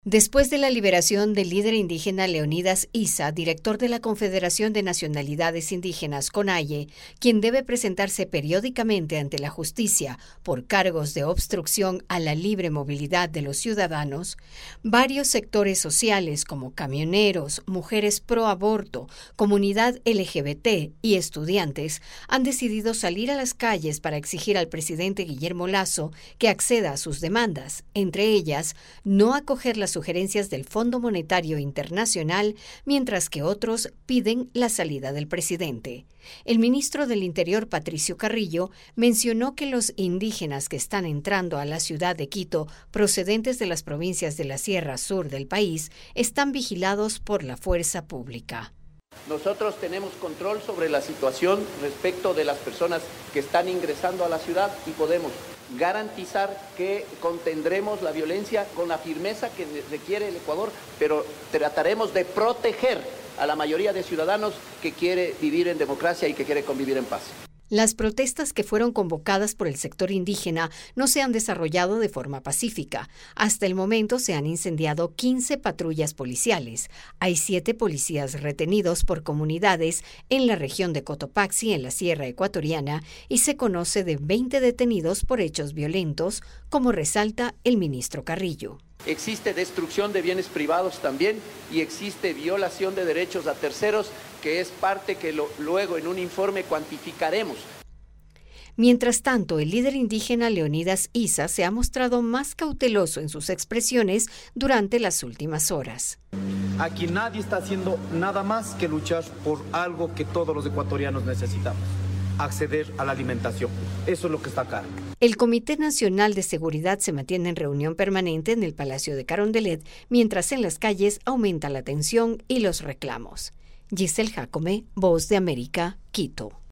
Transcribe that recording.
Después de la liberación del líder indígena Leonidas Issa, director de la Confederación de Nacionalidades Indígenas CONAIE, quien debe presentarse periódicamente ante la justicia por cargos de obstrucción a la libre movilidad de los ciudadanos, varios sectores sociales como camioneros, mujeres pro aborto, comunidad LGBT y estudiantes han decidido salir a las calles para exigir al presidente Guillermo Lasso que acceda a sus demandas, entre ellas no acoger las sugerencias del Fondo Monetario Internacional, mientras que otros piden la salida del presidente. El ministro del Interior, Patricio Carrillo, mencionó que los indígenas que están entrando a la ciudad de Quito, procedentes de las provincias de la Sierra Sur del país, están vigilados por la fuerza pública. Nosotros tenemos control sobre la situación respecto de las personas que están ingresando a la ciudad y podemos garantizar que contendremos la violencia con la firmeza que requiere el Ecuador, pero trataremos de proteger a la mayoría de ciudadanos que quiere vivir en democracia y que quiere convivir en paz. Las protestas que fueron convocadas por el sector indígena no se han desarrollado de forma pacífica. Hasta el momento se han incendiado 15 patrullas policiales. Hay 7 policías retenidos por comunidades en la región de Cotopaxi, en la Sierra Ecuatoriana, y se conoce de 20 detenidos por hechos violentos, como resalta el ministro Carrillo. Existe destrucción de bienes privados también y existe violación de derechos a terceros, que es parte que luego en un informe cuantificaremos. Mientras tanto, el líder indígena Leonidas Issa se ha mostrado más cauteloso en sus expresiones durante las últimas horas. Aquí nadie está haciendo nada más que luchar por algo que todos los ecuatorianos necesitamos: acceder a la alimentación. Eso es lo que está acá. El Comité Nacional de Seguridad se mantiene en reunión permanente en el Palacio de Carondelet, mientras en las calles aumenta la tensión y los reclamos. Giselle Jacome, Voz de América, Quito.